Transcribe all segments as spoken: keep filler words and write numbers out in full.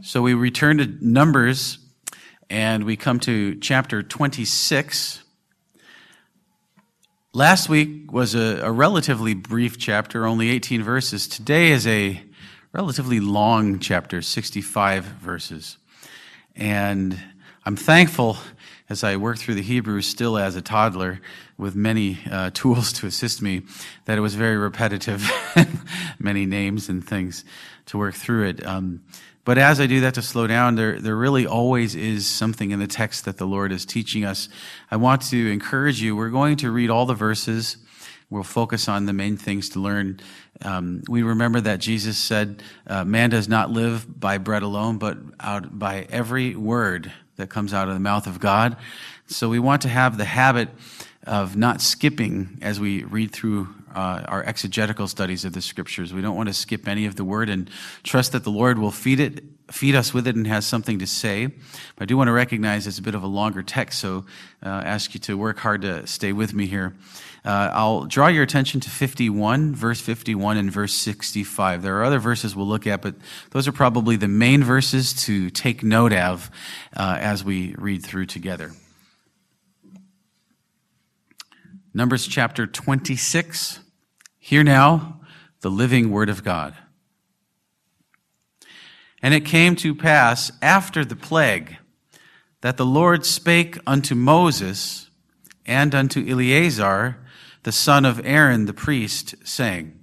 So we return to Numbers, and we come to chapter twenty-six. Last week was a, a relatively brief chapter, only eighteen verses. Today is a relatively long chapter, sixty-five verses. And I'm thankful, as I work through the Hebrew still as a toddler, with many uh, tools to assist me, that it was very repetitive, many names and things to work through it. Um, But as I do that to slow down, there, there really always is something in the text that the Lord is teaching us. I want to encourage you. We're going to read all the verses. We'll focus on the main things to learn. Um, we remember that Jesus said, uh, man does not live by bread alone, but out by every word that comes out of the mouth of God. So we want to have the habit of not skipping as we read through uh, our exegetical studies of the scriptures. We don't want to skip any of the word and trust that the Lord will feed it, feed us with it and has something to say. But I do want to recognize it's a bit of a longer text, so uh, ask you to work hard to stay with me here. Uh, I'll draw your attention to fifty-one, verse fifty-one and verse sixty-five. There are other verses we'll look at, but those are probably the main verses to take note of uh, as we read through together. Numbers chapter twenty-six. Hear now the living word of God. And it came to pass after the plague that the Lord spake unto Moses and unto Eleazar, the son of Aaron the priest, saying,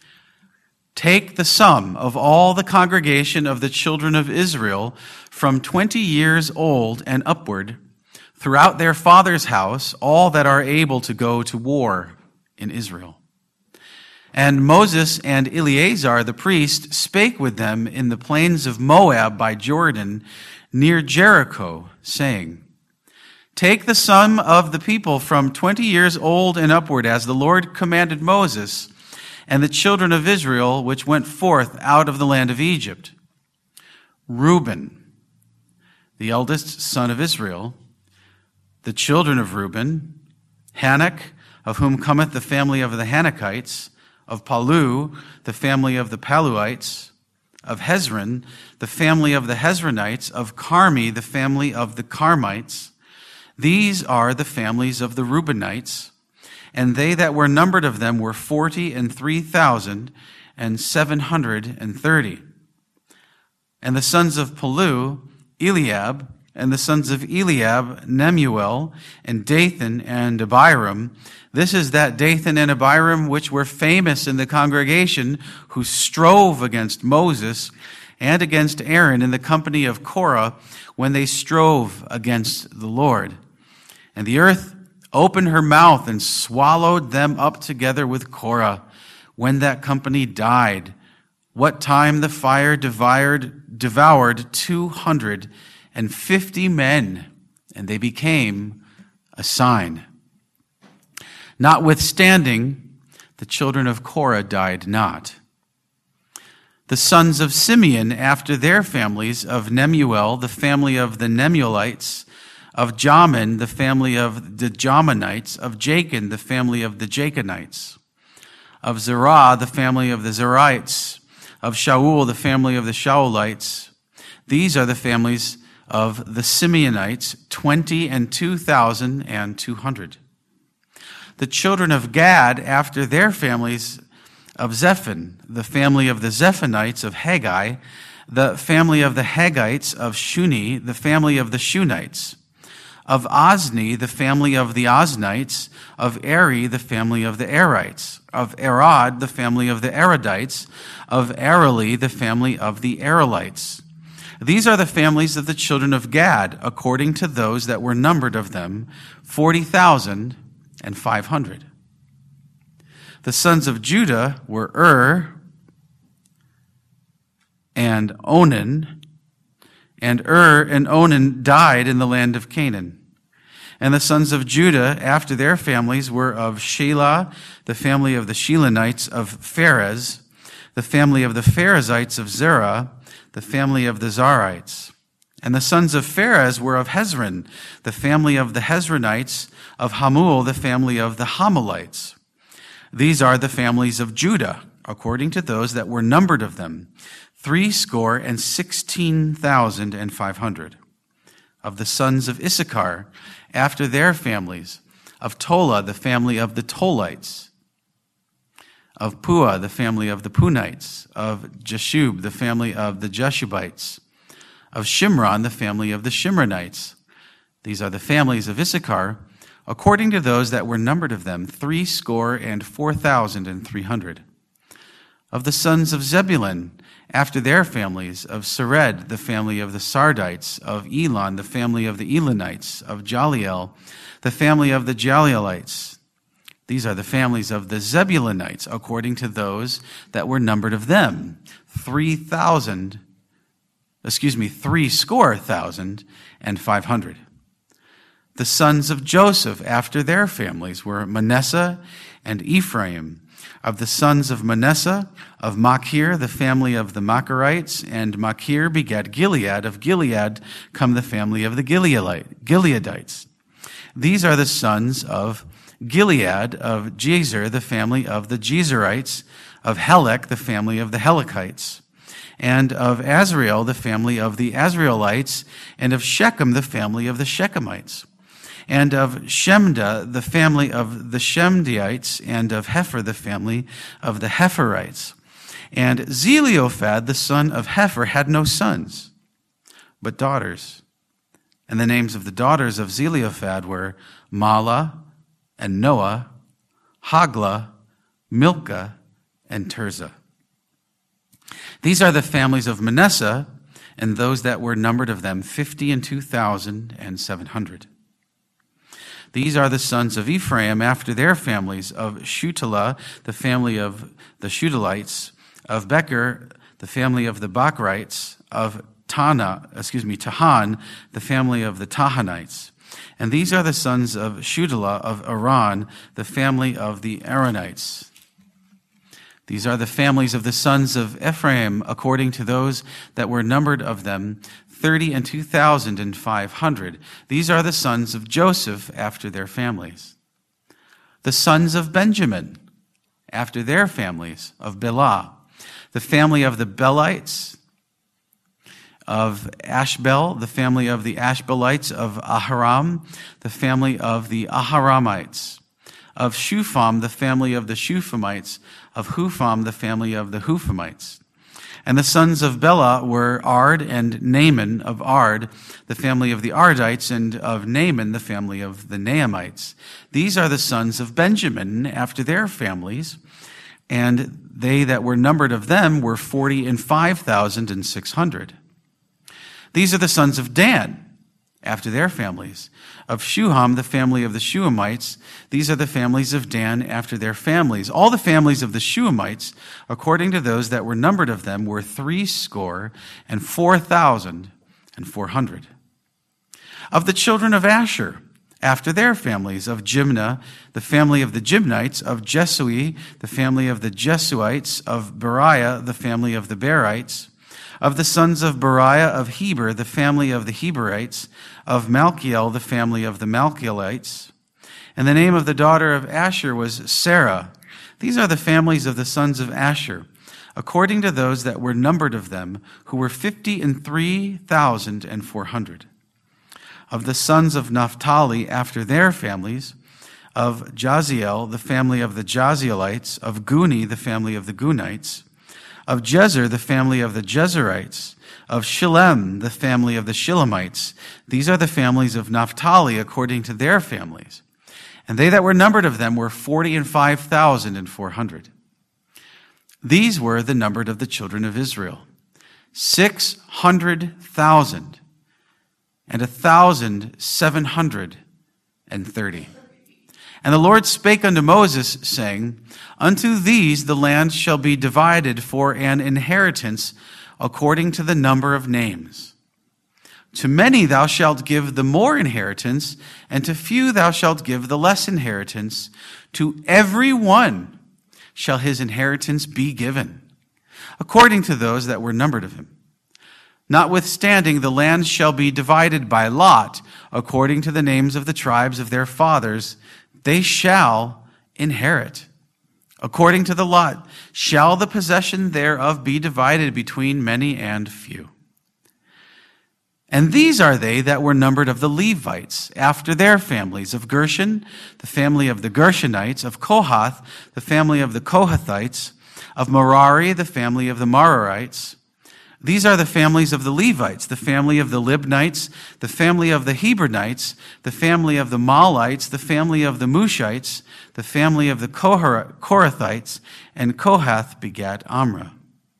Take the sum of all the congregation of the children of Israel from twenty years old and upward, throughout their father's house, all that are able to go to war in Israel. And Moses and Eleazar the priest spake with them in the plains of Moab by Jordan, near Jericho, saying, Take the sum of the people from twenty years old and upward, as the Lord commanded Moses, and the children of Israel which went forth out of the land of Egypt. Reuben, the eldest son of Israel, the children of Reuben, Hanok, of whom cometh the family of the Hanokites, of Palu, the family of the Paluites, of Hezron, the family of the Hezronites, of Carmi, the family of the Carmites. These are the families of the Reubenites, and they that were numbered of them were forty and three thousand and seven hundred and thirty. And the sons of Palu, Eliab, and the sons of Eliab, Nemuel, and Dathan, and Abiram. This is that Dathan and Abiram which were famous in the congregation, who strove against Moses and against Aaron in the company of Korah, when they strove against the Lord. And the earth opened her mouth and swallowed them up together with Korah, when that company died, what time the fire devoured, devoured two hundred and fifty men, and they became a sign. Notwithstanding, the children of Korah died not. The sons of Simeon, after their families, of Nemuel, the family of the Nemuelites, of Jamin, the family of the Jamanites, of Jachin, the family of the Jachinites, of Zerah, the family of the Zerites, of Shaul, the family of the Shaulites. These are the families of the Simeonites, twenty and two thousand and two hundred. The children of Gad, after their families, of Zephon, the family of the Zephonites, of Haggai, the family of the Haggites, of Shuni, the family of the Shunites, of Ozni, the family of the Oznites, of Eri, the family of the Erites, of Arad, the family of the Aradites, of Areli, the family of the Arelites. These are the families of the children of Gad, according to those that were numbered of them, forty thousand and five hundred. The sons of Judah were Ur and Onan, and Ur and Onan died in the land of Canaan. And the sons of Judah, after their families, were of Shelah, the family of the Shelonites, of Pharez, the family of the Pharezites, of Zerah, the family of the Zarites. And the sons of Pharez were of Hezron, the family of the Hezronites, of Hamul, the family of the Hamulites. These are the families of Judah, according to those that were numbered of them, threescore and sixteen thousand and five hundred. Of the sons of Issachar, after their families, of Tola, the family of the Tolites, of Puah, the family of the Punites, of Jeshub, the family of the Jeshubites, of Shimron, the family of the Shimronites. These are the families of Issachar, according to those that were numbered of them, threescore and four thousand and three hundred. Of the sons of Zebulun, after their families, of Sered, the family of the Sardites, of Elon, the family of the Elonites, of Jaliel, the family of the Jalielites. These are the families of the Zebulunites, according to those that were numbered of them, three thousand, excuse me, three score thousand and five hundred. The sons of Joseph, after their families, were Manasseh and Ephraim. Of the sons of Manasseh, of Machir, the family of the Machirites, and Machir begat Gilead. Of Gilead come the family of the Gileadite, Gileadites. These are the sons of Gilead, of Jezer, the family of the Jezerites, of Helek, the family of the Helekites, and of Azrael, the family of the Azraelites, and of Shechem, the family of the Shechemites, and of Shemda, the family of the Shemdites, and of Hefer, the family of the Heferites. And Zelophehad, the son of Hefer, had no sons, but daughters. And the names of the daughters of Zelophehad were Mala, and Noah, Hagla, Milcah, and Tirzah. These are the families of Manasseh, and those that were numbered of them, fifty and two thousand and seven hundred. These are the sons of Ephraim after their families, of Shutelah, the family of the Shutelites, of Becher, the family of the Bachrites, of Tana, excuse me, Tahan, the family of the Tahanites. And these are the sons of Shutelah of Aran, the family of the Aaronites. These are the families of the sons of Ephraim, according to those that were numbered of them, thirty and two thousand and five hundred. These are the sons of Joseph after their families. The sons of Benjamin after their families, of Belah, the family of the Belites, of Ashbel, the family of the Ashbelites, of Aharam, the family of the Aharamites, of Shupham, the family of the Shuphamites, of Hupham, the family of the Huphamites. And the sons of Bela were Ard and Naaman of Ard, the family of the Ardites, and of Naaman, the family of the Naamites. These are the sons of Benjamin after their families, and they that were numbered of them were forty and five thousand and six hundred. These are the sons of Dan after their families. Of Shuham, the family of the Shuhamites. These are the families of Dan after their families. All the families of the Shuhamites, according to those that were numbered of them, were threescore and four thousand and four hundred. Of the children of Asher, after their families, of Jimnah, the family of the Jimnites, of Jesui, the family of the Jesuites, of Beriah, the family of the Berites, of the sons of Beriah, of Heber, the family of the Heberites, of Malchiel, the family of the Malchielites. And the name of the daughter of Asher was Sarah. These are the families of the sons of Asher, according to those that were numbered of them, who were fifty and three thousand and four hundred. Of the sons of Naphtali, after their families, of Jaziel, the family of the Jazielites, of Guni, the family of the Gunites, of Jezer, the family of the Jezerites, of Shillem, the family of the Shillemites. These are the families of Naphtali according to their families. And they that were numbered of them were forty and five thousand and four hundred. These were the numbered of the children of Israel, six hundred thousand and a thousand seven hundred and thirty. And the Lord spake unto Moses, saying, Unto these the land shall be divided for an inheritance according to the number of names. To many thou shalt give the more inheritance, and to few thou shalt give the less inheritance. To every one shall his inheritance be given, according to those that were numbered of him. Notwithstanding, the land shall be divided by lot, according to the names of the tribes of their fathers. They shall inherit, According to the lot, shall the possession thereof be divided between many and few. And these are they that were numbered of the Levites, after their families, of Gershon, the family of the Gershonites, of Kohath, the family of the Kohathites, of Merari, the family of the Merarites. These are the families of the Levites, the family of the Libnites, the family of the Hebronites, the family of the Malites, the family of the Mushites, the family of the Korathites, and Kohath begat Amram.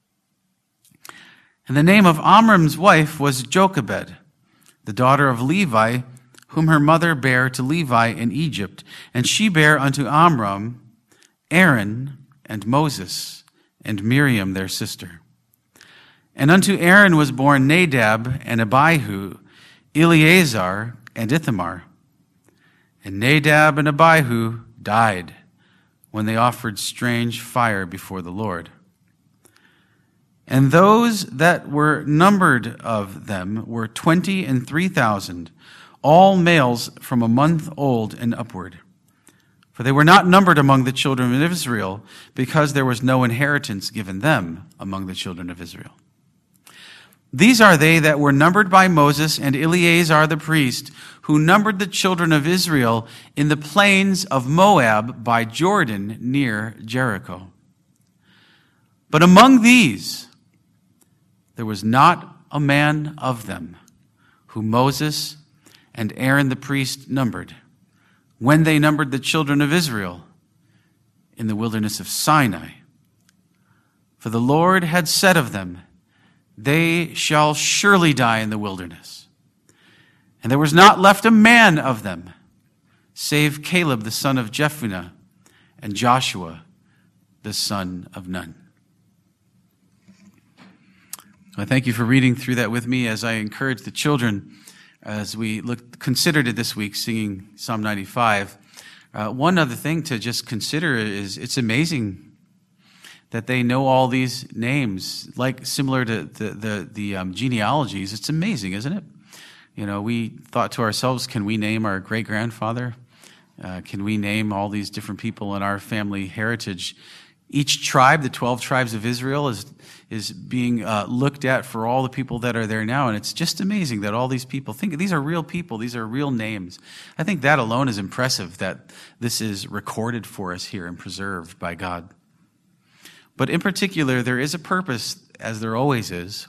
And the name of Amram's wife was Jochebed, the daughter of Levi, whom her mother bare to Levi in Egypt. And she bare unto Amram Aaron and Moses and Miriam their sister. And unto Aaron was born Nadab and Abihu, Eleazar and Ithamar. And Nadab and Abihu died when they offered strange fire before the Lord. And those that were numbered of them were twenty and three thousand, all males from a month old and upward. For they were not numbered among the children of Israel, because there was no inheritance given them among the children of Israel. These are they that were numbered by Moses and Eleazar the priest, who numbered the children of Israel in the plains of Moab by Jordan near Jericho. But among these there was not a man of them whom Moses and Aaron the priest numbered, when they numbered the children of Israel in the wilderness of Sinai. For the Lord had said of them, they shall surely die in the wilderness. And there was not left a man of them, save Caleb the son of Jephunneh and Joshua the son of Nun. I thank you for reading through that with me as I encourage the children as we look, considered it this week, singing Psalm ninety-five. Uh, one other thing to just consider is it's amazing that they know all these names, like similar to the the, the um, genealogies. It's amazing, isn't it? You know, we thought to ourselves, can we name our great-grandfather? Uh, can we name all these different people in our family heritage? Each tribe, the twelve tribes of Israel, is is being uh, looked at for all the people that are there now. And it's just amazing that all these people think these are real people. These are real names. I think that alone is impressive that this is recorded for us here and preserved by God. But in particular, there is a purpose, as there always is.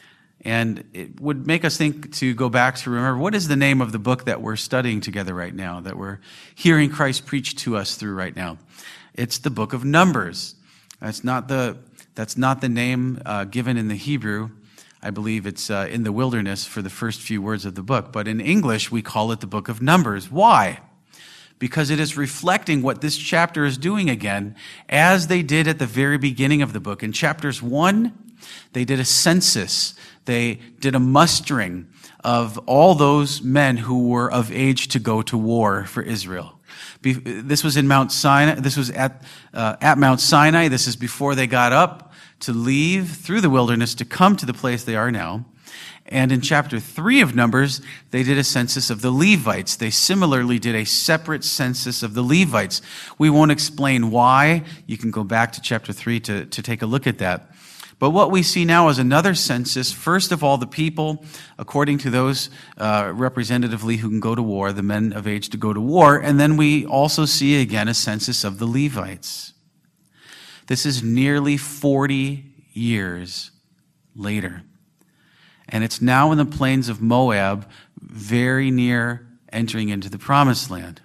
And it would make us think to go back to remember, what is the name of the book that we're studying together right now, that we're hearing Christ preach to us through right now? It's the book of Numbers. That's not the, that's not the name uh, given in the Hebrew. I believe it's uh, in the wilderness for the first few words of the book. But in English, we call it the book of Numbers. Why? Because it is reflecting what this chapter is doing again, as they did at the very beginning of the book. In chapters one, they did a census. They did a mustering of all those men who were of age to go to war for Israel. This was in Mount Sinai. This was at uh, at Mount Sinai. This is before they got up to leave through the wilderness to come to the place they are now. And in chapter three of Numbers, they did a census of the Levites. They similarly did a separate census of the Levites. We won't explain why. You can go back to chapter three to, to take a look at that. But what we see now is another census. First of all, the people, according to those uh, representatively who can go to war, the men of age to go to war. And then we also see again a census of the Levites. This is nearly forty years later. And it's now in the plains of Moab, very near entering into the promised land.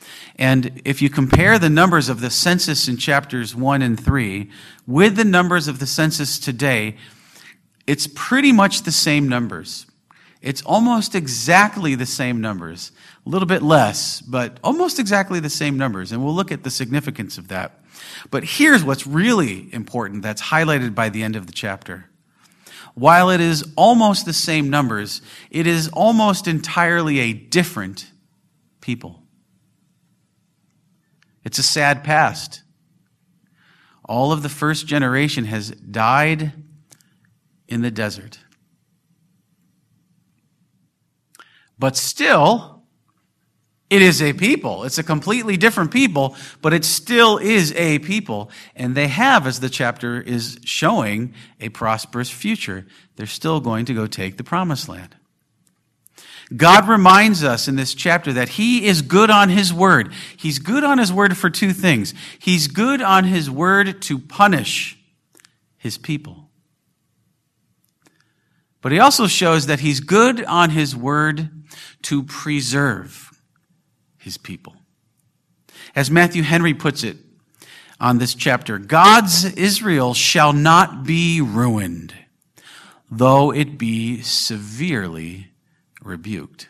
And if you compare the numbers of the census in chapters one and three with the numbers of the census today, it's pretty much the same numbers. It's almost exactly the same numbers. A little bit less, but almost exactly the same numbers. And we'll look at the significance of that. But here's what's really important that's highlighted by the end of the chapter. While it is almost the same numbers, it is almost entirely a different people. It's a sad past. All of the first generation has died in the desert. But still, It is a people. It's a completely different people, but it still is a people. And they have, as the chapter is showing, a prosperous future. They're still going to go take the promised land. God reminds us in this chapter that he is good on his word. He's good on his word for two things. He's good on his word to punish his people. But he also shows that he's good on his word to preserve his people. As Matthew Henry puts it on this chapter, God's Israel shall not be ruined, though it be severely rebuked.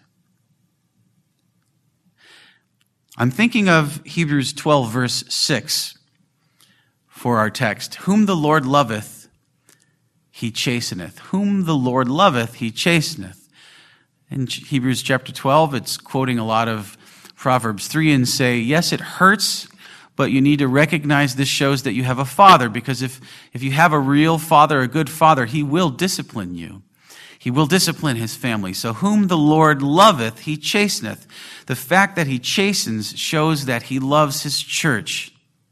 I'm thinking of Hebrews twelve, verse six for our text. Whom the Lord loveth, he chasteneth. Whom the Lord loveth, he chasteneth. In Hebrews chapter twelve, it's quoting a lot of Proverbs three and say, yes, it hurts, but you need to recognize this shows that you have a father, because if, if you have a real father, a good father, he will discipline you. He will discipline his family. So whom the Lord loveth, he chasteneth. The fact that he chastens shows that he loves his church.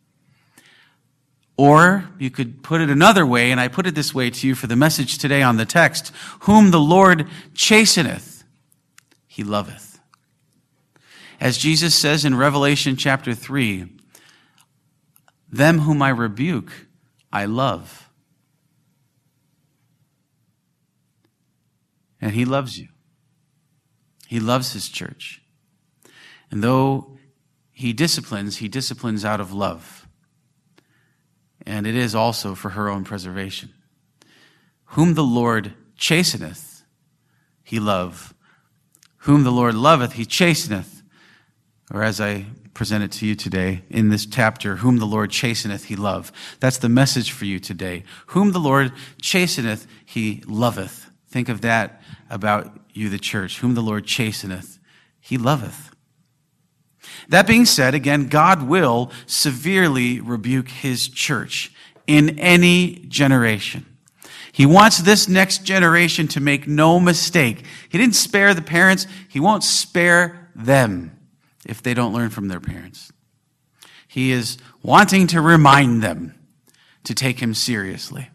Or you could put it another way, and I put it this way to you for the message today on the text. Whom the Lord chasteneth, he loveth. As Jesus says in Revelation chapter three, them whom I rebuke, I love. And he loves you. He loves his church. And though he disciplines, he disciplines out of love. And it is also for her own preservation. Whom the Lord chasteneth, he love. Whom the Lord loveth, he chasteneth. Or as I present it to you today in this chapter, whom the Lord chasteneth, he love. That's the message for you today. Whom the Lord chasteneth, he loveth. Think of that about you, the church. Whom the Lord chasteneth, he loveth. That being said, again, God will severely rebuke his church in any generation. He wants this next generation to make no mistake. He didn't spare the parents. He won't spare them if they don't learn from their parents. He is wanting to remind them to take him seriously.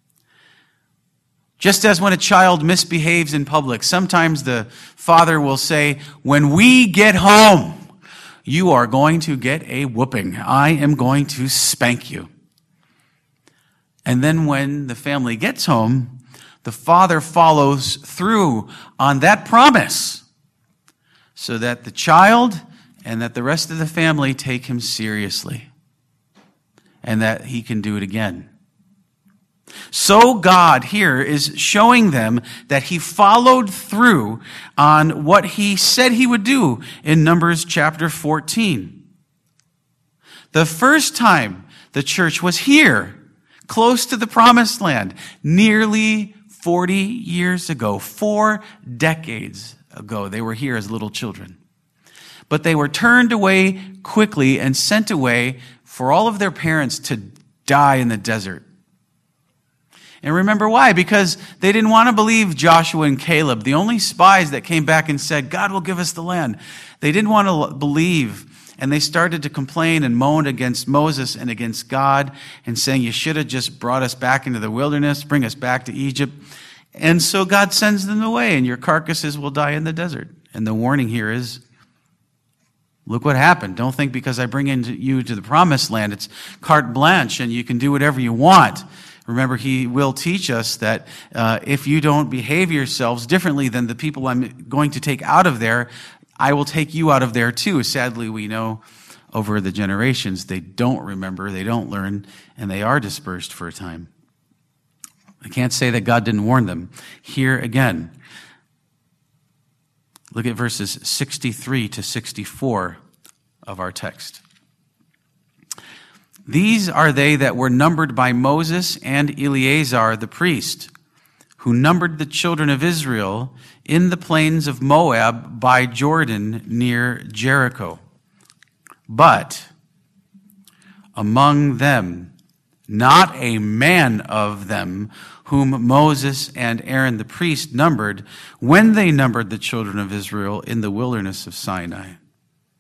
Just as when a child misbehaves in public, sometimes the father will say, when we get home, you are going to get a whooping. I am going to spank you. And then when the family gets home, the father follows through on that promise so that the child and that the rest of the family take him seriously, and that he can do it again. So God here is showing them that he followed through on what he said he would do in Numbers chapter fourteen. The first time the church was here, close to the promised land, nearly forty years ago, four decades ago, they were here as little children. But they were turned away quickly and sent away for all of their parents to die in the desert. And remember why? Because they didn't want to believe Joshua and Caleb, the only spies that came back and said, God will give us the land. They didn't want to believe, and they started to complain and moan against Moses and against God and saying, you should have just brought us back into the wilderness, bring us back to Egypt. And so God sends them away, and your carcasses will die in the desert. And the warning here is, look what happened. Don't think because I bring in you to the promised land, it's carte blanche and you can do whatever you want. Remember, he will teach us that uh, if you don't behave yourselves differently than the people I'm going to take out of there, I will take you out of there too. Sadly, we know over the generations, they don't remember, they don't learn, and they are dispersed for a time. I can't say that God didn't warn them. Here again, look at verses sixty-three to sixty-four of our text. These are they that were numbered by Moses and Eleazar the priest, who numbered the children of Israel in the plains of Moab by Jordan near Jericho. But among them, not a man of them whom Moses and Aaron the priest numbered when they numbered the children of Israel in the wilderness of Sinai.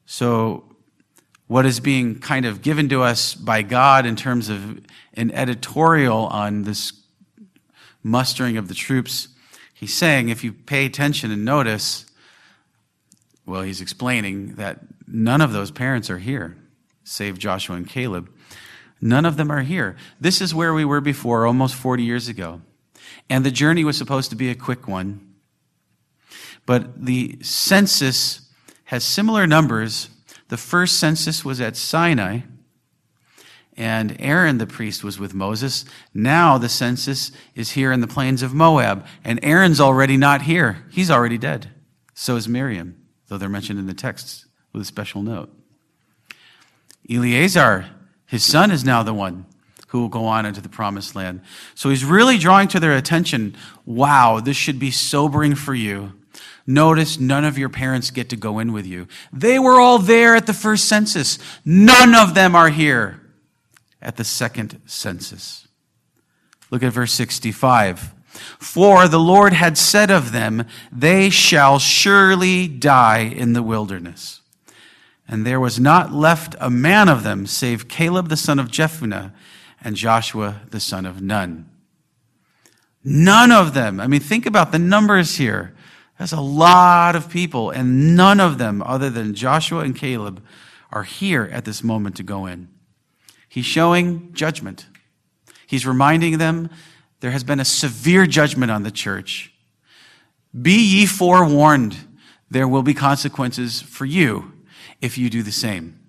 So what is being kind of given to us by God in terms of an editorial on this mustering of the troops, he's saying, if you pay attention and notice, well, he's explaining that none of those parents are here, save Joshua and Caleb. None of them are here. This is where we were before, almost forty years ago. And the journey was supposed to be a quick one. But the census has similar numbers. The first census was at Sinai, and Aaron the priest was with Moses. Now the census is here in the plains of Moab, and Aaron's already not here. He's already dead. So is Miriam, though they're mentioned in the texts with a special note. Eleazar, his son, is now the one who will go on into the promised land. So he's really drawing to their attention, wow, this should be sobering for you. Notice none of your parents get to go in with you. They were all there at the first census. None of them are here at the second census. Look at verse sixty-five. For the Lord had said of them, they shall surely die in the wilderness. And there was not left a man of them, save Caleb the son of Jephunneh and Joshua the son of Nun. None of them. I mean, think about the numbers here. That's a lot of people, and none of them, other than Joshua and Caleb, are here at this moment to go in. He's showing judgment. He's reminding them there has been a severe judgment on the church. Be ye forewarned. There will be consequences for you if you do the same.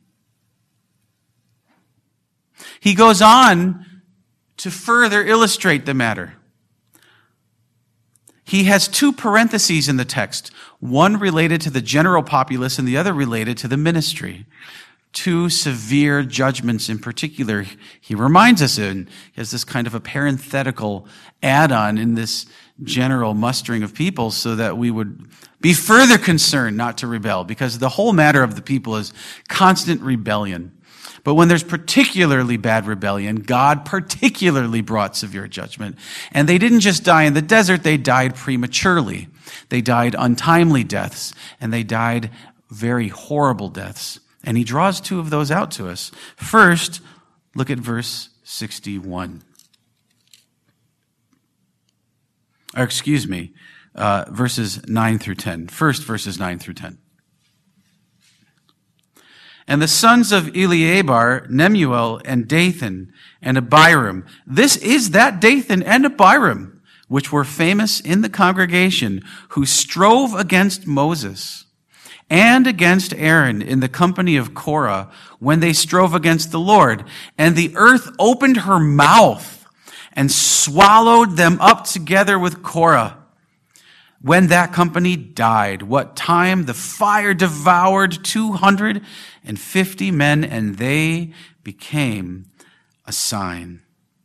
He goes on to further illustrate the matter. He has two parentheses in the text, one related to the general populace and the other related to the ministry. Two severe judgments in particular he reminds us in. He has this kind of a parenthetical add-on in this general mustering of people so that we would be further concerned not to rebel, because the whole matter of the people is constant rebellion. But when there's particularly bad rebellion, God particularly brought severe judgment. And they didn't just die in the desert, they died prematurely. They died untimely deaths, and they died very horrible deaths. And he draws two of those out to us. First, look at verse sixty-one. Or excuse me, uh, verses nine through ten. First, verses nine through ten. And the sons of Eleazar, Nemuel, and Dathan, and Abiram. This is that Dathan and Abiram, which were famous in the congregation, who strove against Moses and against Aaron in the company of Korah, when they strove against the Lord. And the earth opened her mouth and swallowed them up together with Korah. When that company died, what time the fire devoured two hundred fifty men, and they became a sign.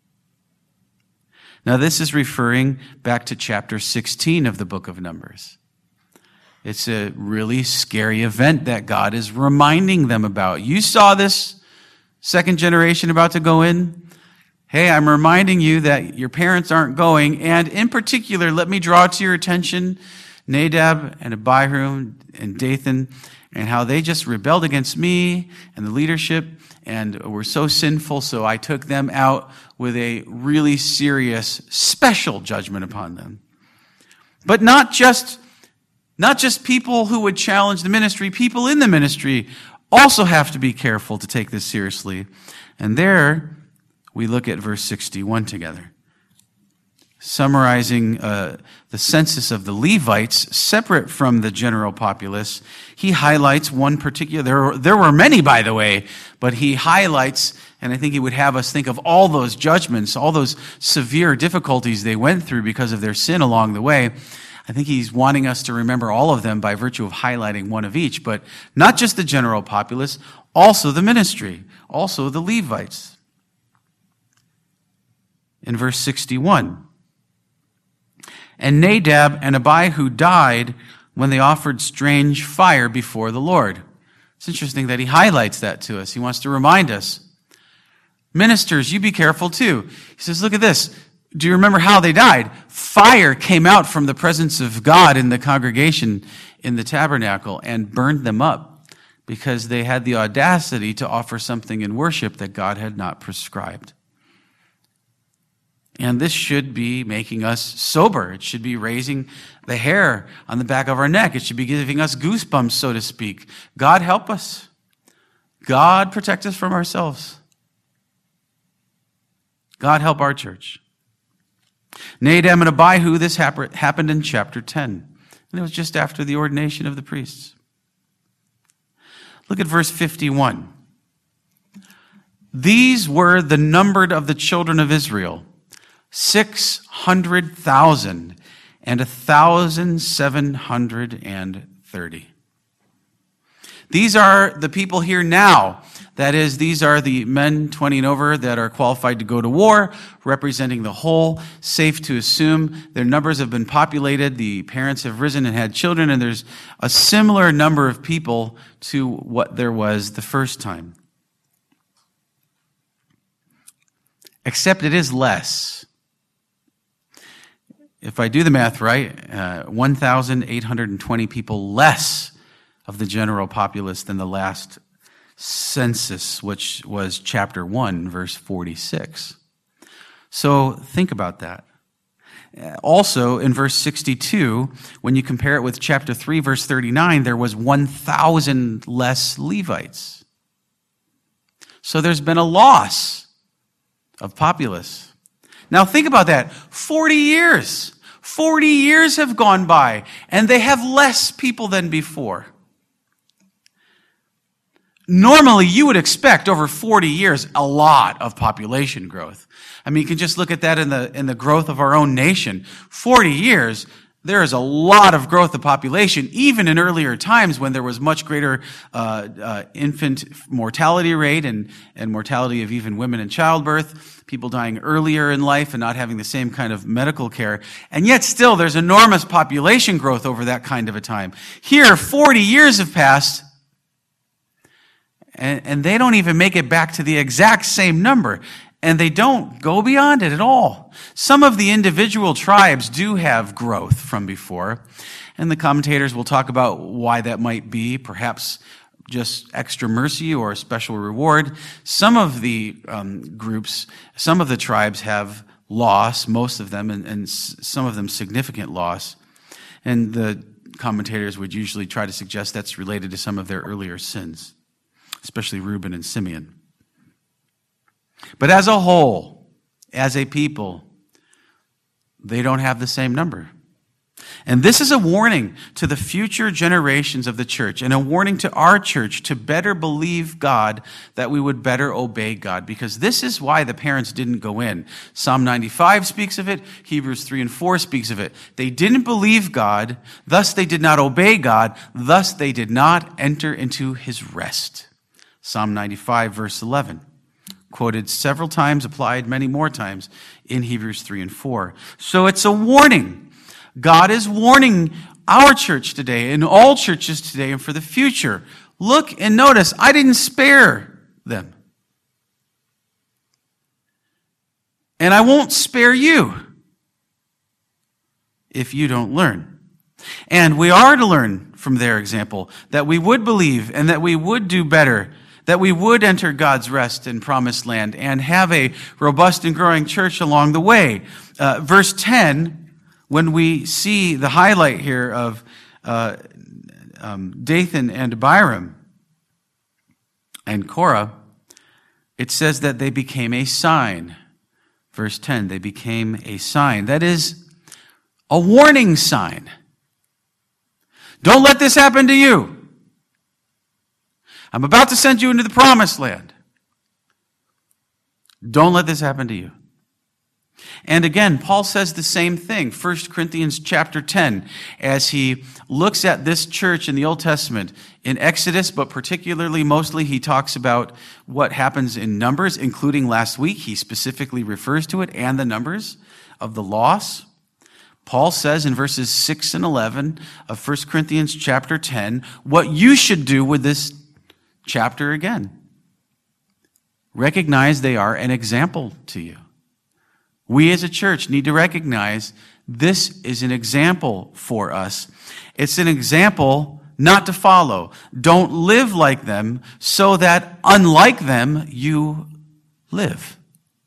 Now, this is referring back to chapter sixteen of the book of Numbers. It's a really scary event that God is reminding them about. You saw this second generation about to go in. Hey, I'm reminding you that your parents aren't going, and in particular, let me draw to your attention Nadab and Abiram and Dathan, and how they just rebelled against me and the leadership and were so sinful, so I took them out with a really serious, special judgment upon them. But not just, not just people who would challenge the ministry, people in the ministry also have to be careful to take this seriously. And there, we look at verse sixty-one together. Summarizing uh, the census of the Levites, separate from the general populace, he highlights one particular, there were, there were many, by the way, but he highlights, and I think he would have us think of all those judgments, all those severe difficulties they went through because of their sin along the way. I think he's wanting us to remember all of them by virtue of highlighting one of each, but not just the general populace, also the ministry, also the Levites. In verse sixty-one, and Nadab and Abihu died when they offered strange fire before the Lord. It's interesting that he highlights that to us. He wants to remind us. Ministers, you be careful too. He says, look at this. Do you remember how they died? Fire came out from the presence of God in the congregation in the tabernacle and burned them up. because they had the audacity to offer something in worship that God had not prescribed. And this should be making us sober. It should be raising the hair on the back of our neck. It should be giving us goosebumps, so to speak. God help us. God protect us from ourselves. God help our church. Nadab and Abihu, this happened in chapter ten. And it was just after the ordination of the priests. Look at verse fifty-one. These were the numbered of the children of Israel, six hundred thousand and a thousand seven hundred and thirty. These are the people here now. That is, these are the men twenty and over that are qualified to go to war, representing the whole. Safe to assume their numbers have been populated. The parents have risen and had children, and there's a similar number of people to what there was the first time. Except it is less. If I do the math right, uh, one thousand eight hundred twenty people less of the general populace than the last census, which was chapter one, verse forty-six. So think about that. Also, in verse sixty-two, when you compare it with chapter three, verse thirty-nine, there was one thousand less Levites. So there's been a loss of populace. Now think about that. forty years. forty years have gone by, and they have less people than before. Normally, you would expect over forty years a lot of population growth. I mean, you can just look at that in the in the growth of our own nation. forty years, there is a lot of growth of population, even in earlier times when there was much greater uh, uh, infant mortality rate and, and mortality of even women in childbirth, people dying earlier in life and not having the same kind of medical care. And yet still, there's enormous population growth over that kind of a time. Here, forty years have passed, And, and they don't even make it back to the exact same number. And they don't go beyond it at all. Some of the individual tribes do have growth from before. And the commentators will talk about why that might be. Perhaps just extra mercy or a special reward. Some of the um, groups, some of the tribes have loss, most of them, and, and some of them significant loss. And the commentators would usually try to suggest that's related to some of their earlier sins, especially Reuben and Simeon. But as a whole, as a people, they don't have the same number. And this is a warning to the future generations of the church, and a warning to our church to better believe God, that we would better obey God, because this is why the parents didn't go in. Psalm ninety-five speaks of it. Hebrews three and four speaks of it. They didn't believe God, thus they did not obey God, thus they did not enter into his rest. Psalm ninety-five, verse eleven, quoted several times, applied many more times in Hebrews three and four. So it's a warning. God is warning our church today and all churches today and for the future. Look and notice, I didn't spare them. And I won't spare you if you don't learn. And we are to learn from their example, that we would believe and that we would do better, that we would enter God's rest and promised land and have a robust and growing church along the way. Uh, verse ten, when we see the highlight here of uh, um, Dathan and Abiram and Korah, it says that they became a sign. Verse ten, they became a sign. That is a warning sign. Don't let this happen to you. I'm about to send you into the promised land. Don't let this happen to you. And again, Paul says the same thing, First Corinthians chapter ten, as he looks at this church in the Old Testament, in Exodus, but particularly mostly he talks about what happens in Numbers, including last week. He specifically refers to it and the numbers of the loss. Paul says in verses six and eleven of First Corinthians chapter ten, what you should do with this chapter again. Recognize they are an example to you. We as a church need to recognize this is an example for us. It's an example not to follow. Don't live like them, so that unlike them you live.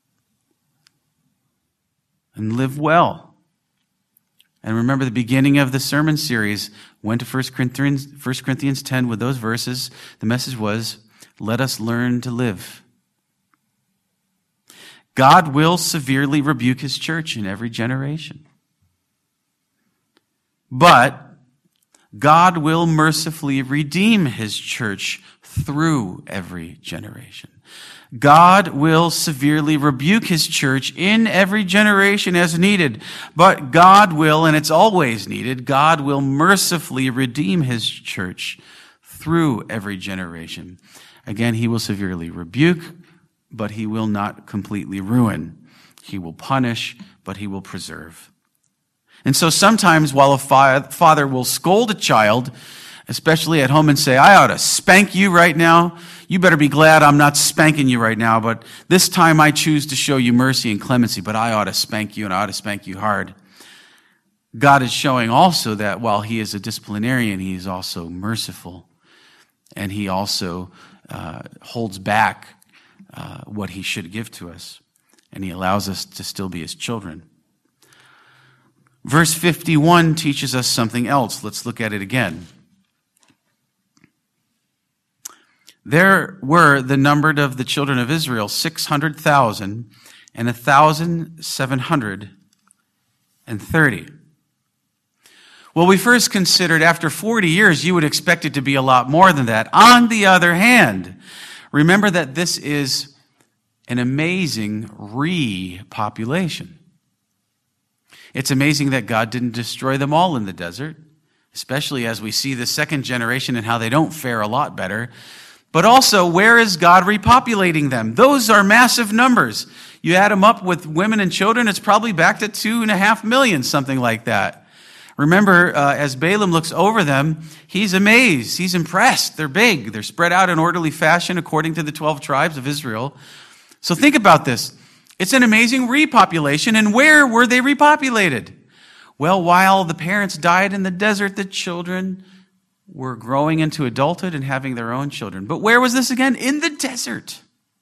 And live well. And remember the beginning of the sermon series went to First Corinthians, First Corinthians ten with those verses. The message was, let us learn to live. God will severely rebuke his church in every generation. But God will mercifully redeem his church through every generation. God will severely rebuke his church in every generation as needed. But God will, and it's always needed, God will mercifully redeem his church through every generation. Again, he will severely rebuke, but he will not completely ruin. He will punish, but he will preserve. And so sometimes while a father will scold a child, especially at home, and say, I ought to spank you right now, you better be glad I'm not spanking you right now, but this time I choose to show you mercy and clemency, but I ought to spank you and I ought to spank you hard. God is showing also that while he is a disciplinarian, he is also merciful, and he also uh, holds back uh, what he should give to us, and he allows us to still be his children. Verse fifty-one teaches us something else. Let's look at it again. There were the numbered of the children of Israel six hundred thousand and one thousand seven hundred thirty. Well, we first considered after forty years, you would expect it to be a lot more than that. On the other hand, remember that this is an amazing repopulation. It's amazing that God didn't destroy them all in the desert, especially as we see the second generation and how they don't fare a lot better. But also, where is God repopulating them? Those are massive numbers. You add them up with women and children, it's probably back to two and a half million, something like that. Remember, uh, as Balaam looks over them, he's amazed. He's impressed. They're big. They're spread out in orderly fashion according to the twelve tribes of Israel. So think about this. It's an amazing repopulation. And where were they repopulated? Well, while the parents died in the desert, the children were growing into adulthood and having their own children. But where was this again? In the desert.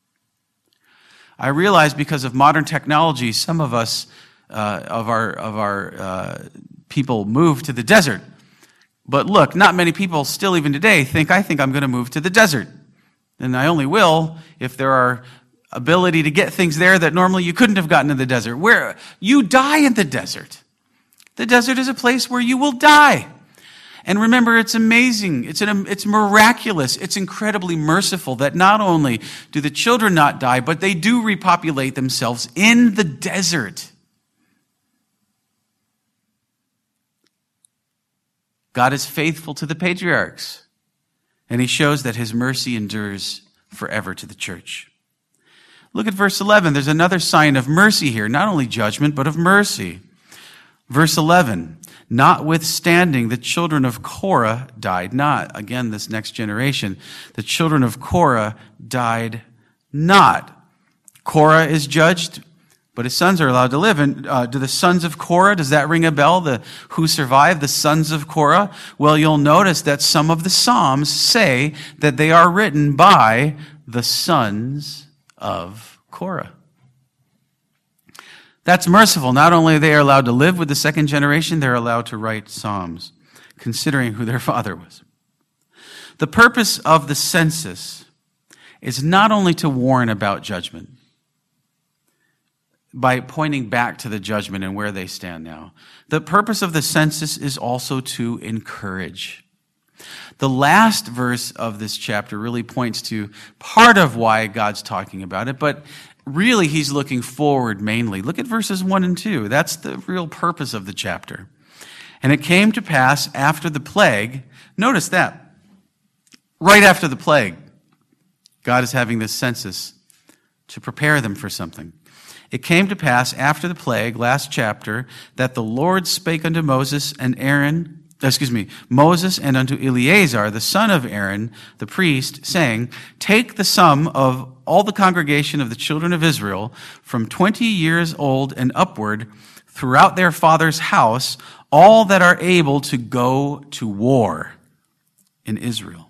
I realize because of modern technology, some of us, uh, of our, of our uh, people move to the desert. But look, not many people still even today think, I think I'm going to move to the desert. And I only will if there are ability to get things there that normally you couldn't have gotten in the desert. Where you die in the desert. The desert is a place where you will die. And remember, it's amazing. It's an, it's miraculous. It's incredibly merciful that not only do the children not die, but they do repopulate themselves in the desert. God is faithful to the patriarchs, and he shows that his mercy endures forever to the church. Look at verse eleven. There's another sign of mercy here, not only judgment, but of mercy. Verse eleven, notwithstanding, the children of Korah died not. Again, this next generation. The children of Korah died not. Korah is judged, but his sons are allowed to live. And uh, do the sons of Korah, does that ring a bell? The who survived, the sons of Korah? Well, you'll notice that some of the Psalms say that they are written by the sons of Korah. That's merciful. Not only are they allowed to live with the second generation, they're allowed to write Psalms, considering who their father was. The purpose of the census is not only to warn about judgment, by pointing back to the judgment and where they stand now. The purpose of the census is also to encourage. The last verse of this chapter really points to part of why God's talking about it, but really he's looking forward mainly. Look at verses one and two. That's the real purpose of the chapter. And it came to pass after the plague, notice that, right after the plague, God is having this census to prepare them for something. It came to pass after the plague, last chapter, that the Lord spake unto Moses and Aaron, excuse me, Moses and unto Eleazar, the son of Aaron, the priest, saying, take the sum of all the congregation of the children of Israel from twenty years old and upward throughout their father's house, all that are able to go to war. in Israel.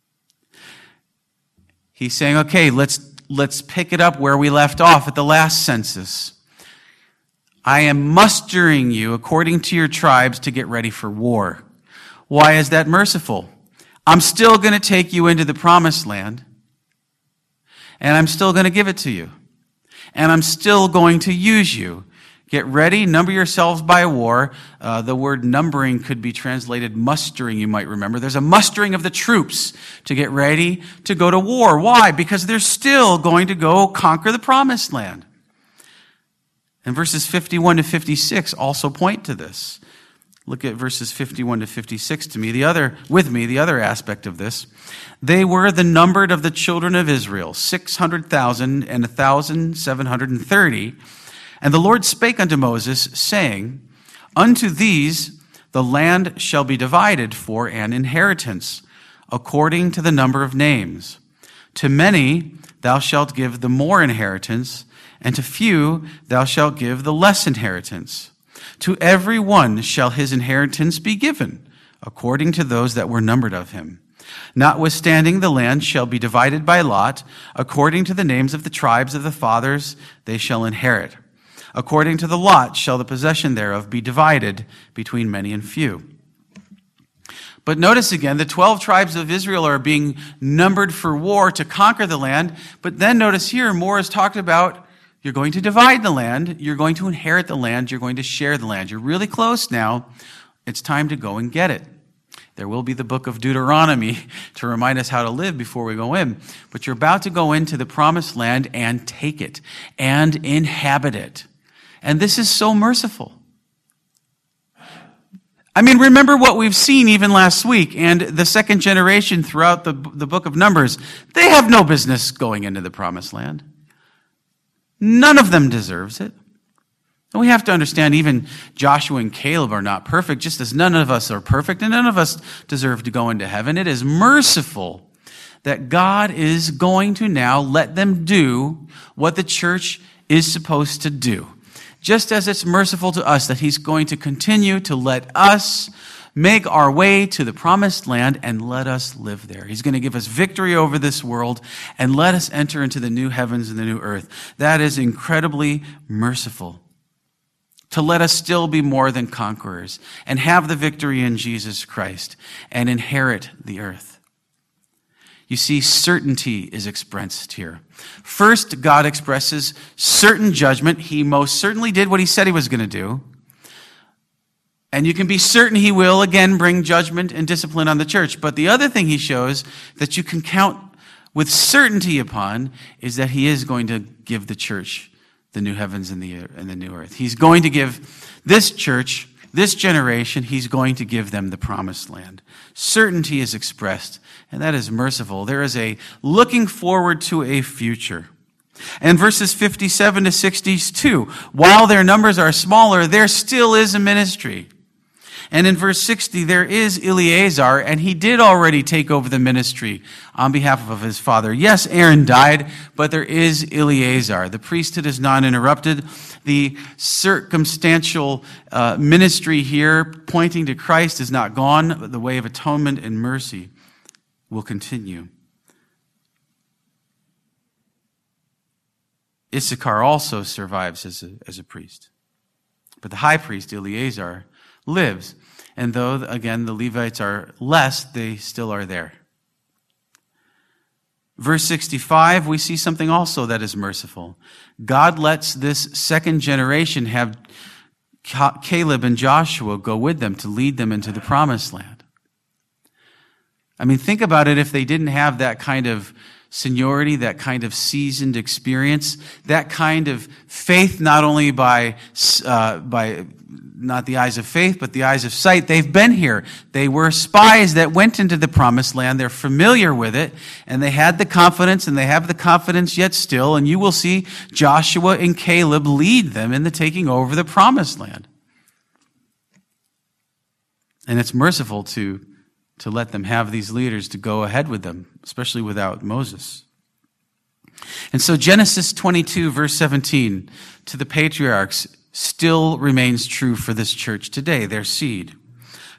He's saying, okay, let's, let's pick it up where we left off at the last census. I am mustering you according to your tribes to get ready for war. Why is that merciful? I'm still going to take you into the promised land, and I'm still going to give it to you, and I'm still going to use you. Get ready, number yourselves by war. Uh, the word numbering could be translated mustering, you might remember. There's a mustering of the troops to get ready to go to war. Why? Because they're still going to go conquer the promised land. And verses fifty-one to fifty-six also point to this. Look at verses fifty-one to fifty-six to me, the other, with me, the other aspect of this. They were the numbered of the children of Israel, six hundred thousand and one thousand seven hundred thirty. And the Lord spake unto Moses, saying, Unto these the land shall be divided for an inheritance, according to the number of names. To many thou shalt give the more inheritance, and to few thou shalt give the less inheritance. To every one shall his inheritance be given, according to those that were numbered of him. Notwithstanding, the land shall be divided by lot, according to the names of the tribes of the fathers they shall inherit. According to the lot shall the possession thereof be divided between many and few. But notice again, the twelve tribes of Israel are being numbered for war to conquer the land. But then notice here, more is talked about, you're going to divide the land, you're going to inherit the land, you're going to share the land. You're really close now. It's time to go and get it. There will be the book of Deuteronomy to remind us how to live before we go in. But you're about to go into the promised land and take it and inhabit it. And this is so merciful. I mean, remember what we've seen even last week and the second generation throughout the, the book of Numbers. They have no business going into the promised land. None of them deserves it. And we have to understand even Joshua and Caleb are not perfect, just as none of us are perfect and none of us deserve to go into heaven. It is merciful that God is going to now let them do what the church is supposed to do. Just as it's merciful to us that he's going to continue to let us make our way to the promised land and let us live there. He's going to give us victory over this world and let us enter into the new heavens and the new earth. That is incredibly merciful. To let us still be more than conquerors and have the victory in Jesus Christ and inherit the earth. You see, certainty is expressed here. First, God expresses certain judgment. He most certainly did what he said he was going to do. And you can be certain he will again bring judgment and discipline on the church. But the other thing he shows that you can count with certainty upon is that he is going to give the church the new heavens and the, and the new earth. He's going to give this church, this generation, he's going to give them the promised land. Certainty is expressed, and that is merciful. There is a looking forward to a future. And verses fifty-seven to sixty-two, while their numbers are smaller, there still is a ministry. And in verse sixty, there is Eleazar, and he did already take over the ministry on behalf of his father. Yes, Aaron died, but there is Eleazar. The priesthood is not interrupted. The circumstantial uh, ministry here, pointing to Christ, is not gone, but the way of atonement and mercy will continue. Issachar also survives as a, as a priest. But the high priest, Eleazar, lives. And though, again, the Levites are less, they still are there. Verse sixty-five, we see something also that is merciful. God lets this second generation have Caleb and Joshua go with them to lead them into the promised land. I mean, think about it if they didn't have that kind of seniority, that kind of seasoned experience, that kind of faith, not only by uh, by not the eyes of faith, but the eyes of sight. They've been here. They were spies that went into the promised land. They're familiar with it, and they had the confidence, and they have the confidence yet still, and you will see Joshua and Caleb lead them in the taking over the promised land. And it's merciful to to let them have these leaders to go ahead with them, especially without Moses. And so Genesis twenty-two, verse seventeen, to the patriarchs, still remains true for this church today, their seed.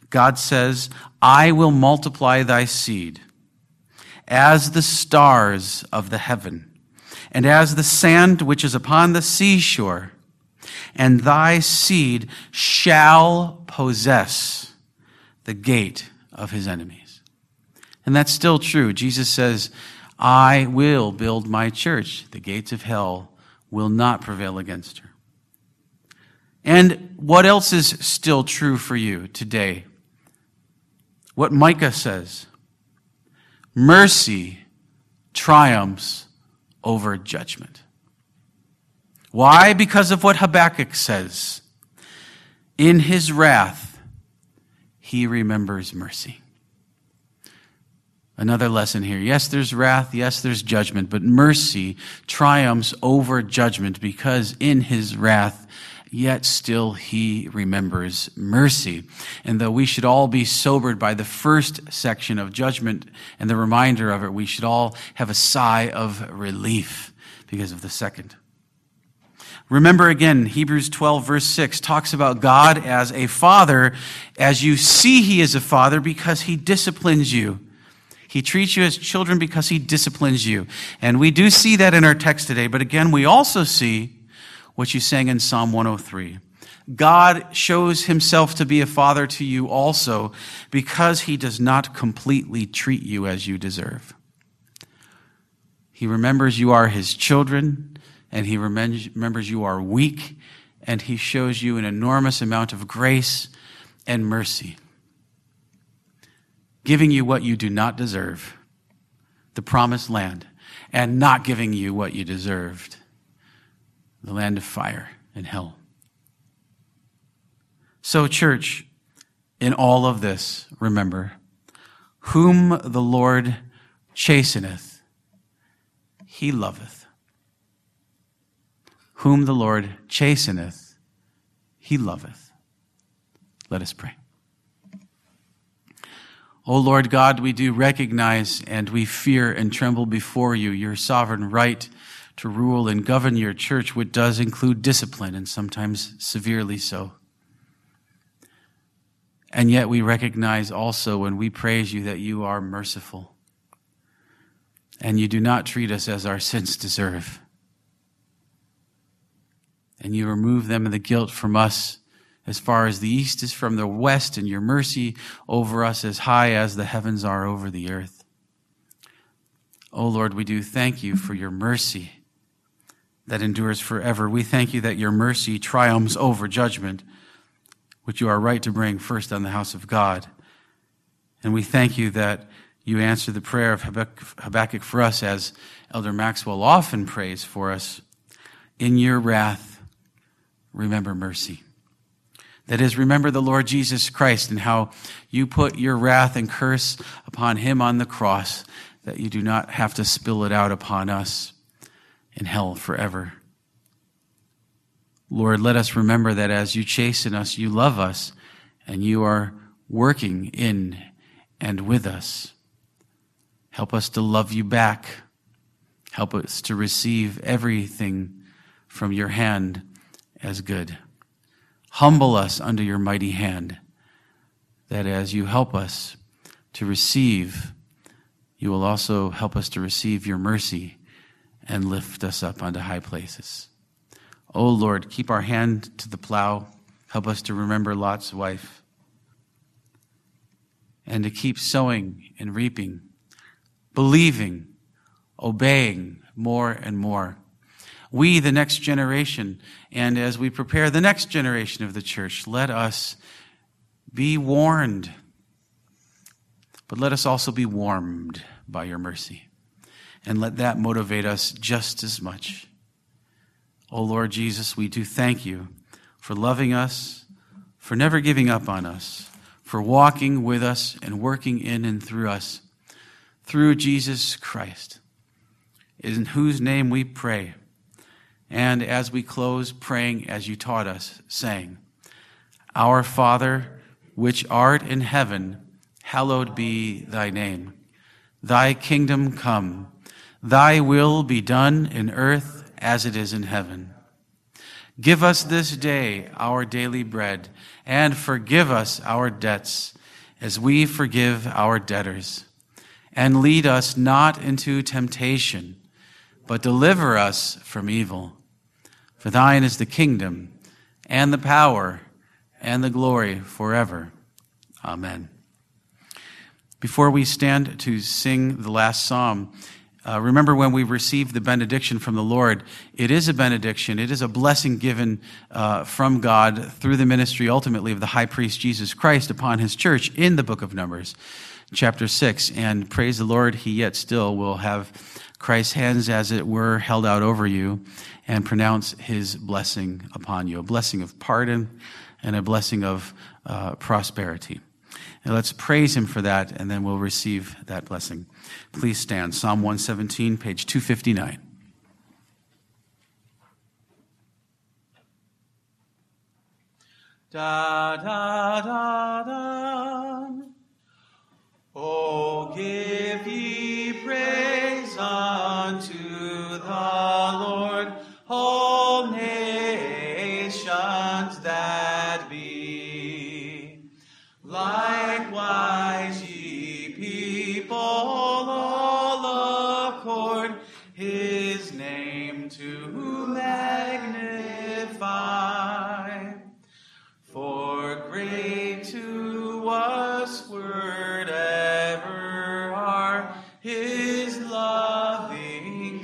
God says, I will multiply thy seed as the stars of the heaven, and as the sand which is upon the seashore, and thy seed shall possess the gate of his enemies. And that's still true. Jesus says, I will build my church. The gates of hell will not prevail against her. And what else is still true for you today? What Micah says, mercy triumphs over judgment. Why? Because of what Habakkuk says. In his wrath, he remembers mercy. Another lesson here. Yes, there's wrath. Yes, there's judgment. But mercy triumphs over judgment because in his wrath, yet still he remembers mercy. And though we should all be sobered by the first section of judgment and the reminder of it, we should all have a sigh of relief because of the second. Remember again, Hebrews twelve verse six talks about God as a father, as you see he is a father because he disciplines you. He treats you as children because he disciplines you. And we do see that in our text today. But again, we also see what you sang in Psalm one oh three. God shows himself to be a father to you also because he does not completely treat you as you deserve. He remembers you are his children, and he remembers you are weak, and he shows you an enormous amount of grace and mercy, giving you what you do not deserve, the promised land, and not giving you what you deserved, the land of fire and hell. So, church, in all of this, remember, whom the Lord chasteneth, he loveth. Whom the Lord chasteneth, he loveth. Let us pray. O Lord God, we do recognize and we fear and tremble before you, your sovereign right to rule and govern your church, which does include discipline, and sometimes severely so. And yet we recognize also when we praise you that you are merciful, and you do not treat us as our sins deserve. And you remove them and the guilt from us as far as the east is from the west, and your mercy over us as high as the heavens are over the earth. O Lord, we do thank you for your mercy that endures forever. We thank you that your mercy triumphs over judgment, which you are right to bring first on the house of God. And we thank you that you answer the prayer of Habakkuk for us, as Elder Maxwell often prays for us. In your wrath, remember mercy. That is, remember the Lord Jesus Christ and how you put your wrath and curse upon him on the cross, that you do not have to spill it out upon us in hell forever. Lord, let us remember that as you chasten us, you love us, and you are working in and with us. Help us to love you back. Help us to receive everything from your hand as good. Humble us under your mighty hand, that as you help us to receive, you will also help us to receive your mercy and lift us up onto high places. O Lord, keep our hand to the plow. Help us to remember Lot's wife, and to keep sowing and reaping, believing, obeying more and more. We, the next generation, and as we prepare the next generation of the church, let us be warned, but let us also be warmed by your mercy. And let that motivate us just as much. O Lord Jesus, we do thank you for loving us, for never giving up on us, for walking with us and working in and through us, through Jesus Christ, in whose name we pray. And as we close, praying as you taught us, saying, Our Father, which art in heaven, hallowed be thy name. Thy kingdom come, thy will be done in earth as it is in heaven. Give us this day our daily bread, and forgive us our debts, as we forgive our debtors. And lead us not into temptation, but deliver us from evil. For thine is the kingdom, and the power, and the glory forever. Amen. Before we stand to sing the last psalm, uh, remember when we received the benediction from the Lord, it is a benediction, it is a blessing given uh, from God through the ministry ultimately of the high priest Jesus Christ upon his church in the book of Numbers, chapter six. And praise the Lord, he yet still will have Christ's hands, as it were, held out over you and pronounce his blessing upon you, a blessing of pardon and a blessing of uh, prosperity. And let's praise him for that, and then we'll receive that blessing. Please stand. Psalm one seventeen, page two fifty-nine. Da, da, da, da. Oh, give ye praise unto the Lord, all nations that be. Likewise, ye people, all accord his name to magnify. For great to us word ever are his loving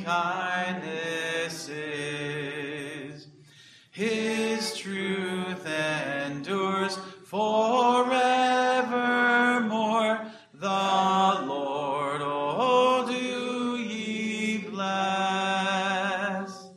kindnesses. His truth endures forevermore. The Lord, oh, do ye bless.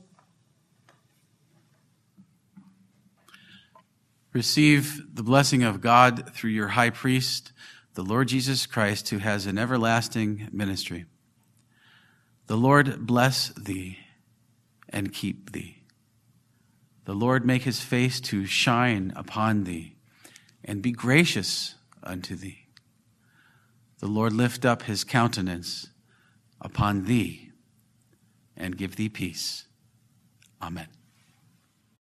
Receive the blessing of God through your high priest, the Lord Jesus Christ, who has an everlasting ministry. The Lord bless thee and keep thee. The Lord make his face to shine upon thee and be gracious unto thee. The Lord lift up his countenance upon thee and give thee peace. Amen.